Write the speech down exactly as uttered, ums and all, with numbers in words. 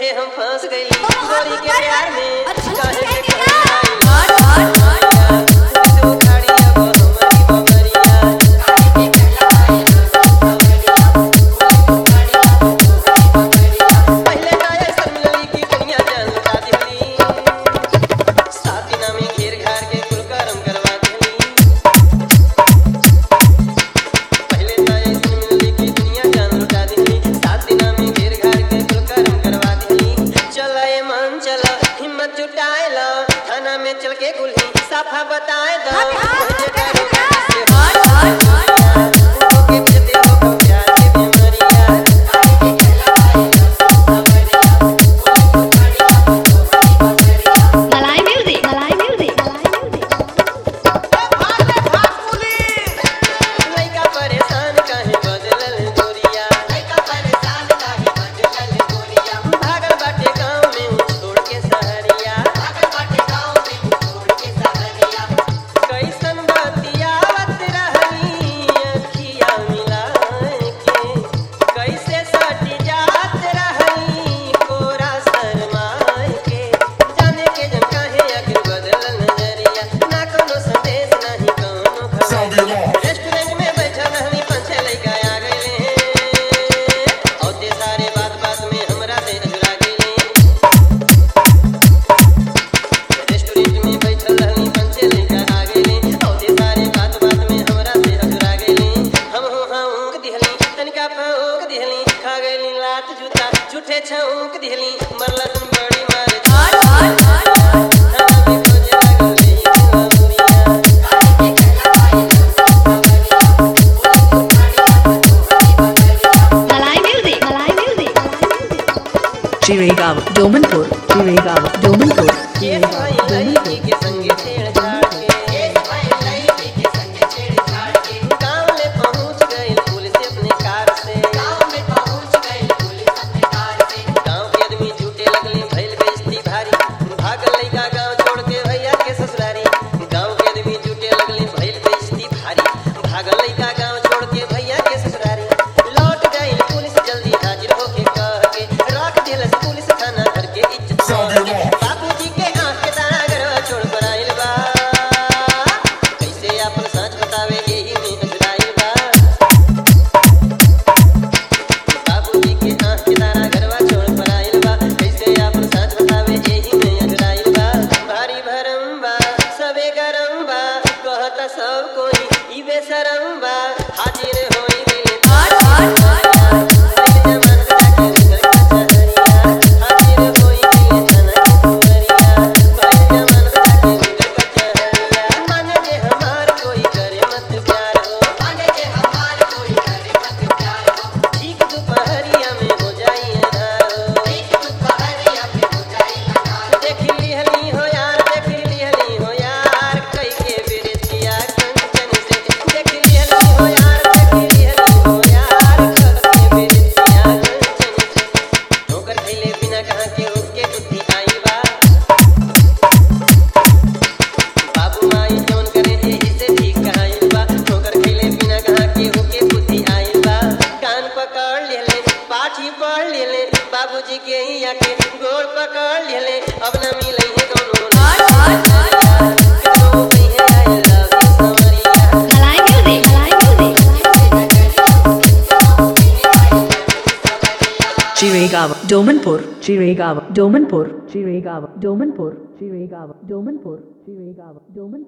में हम फंस गई गोरी के प्यार में काहे से थाना में चल के गुल्ही साफा बताए दो झूठे छौंक दिहली मरलन बड़ी मार Chiragaon, Domanpur, Chiragaon, Domanpur, Chiragaon, Domanpur के संगे छेड़छाड़ के गाँव में पहुँच गई पुलिस अपने कार से गाँव में पहुँच गई पुलिस अपने कार से गाँव के आदमी झूठे लगले भइल बेइज्जती भारी भागल लइका गाँव छोड़ के भैया के ससुरारी गाँव के आदमी झूठे लगले भइल बेइज्जती भारी भागल लइका गाँव छोड़ के भैया के ससुरारी लौट गई पुलिस जल्दी हाजिर होके कह के रख दिलस पुलिस थाना घर के इज्जत बाबूजी के आँख के तारा गरवा छोड़ पर आइल बा कैसे आपन सच बतावे यही में अजराइल बा बाबूजी के आँख के तारा गरवा छोड़ पर आइल बा कैसे आपन सच बतावे यही में अजराइल बा भारी भरम बा सबे गरम बा कहता सब कोई ई बेशरम बा हाजिर होई दिल बाबूजी के ही आके गोड़ पकड़ ले अब न मिले है दोनों Chiragaon, Domanpur, Chiragaon, Domanpur, Chiragaon, Domanpur, Chiragaon, Domanpur, Chiragaon, Domanpur.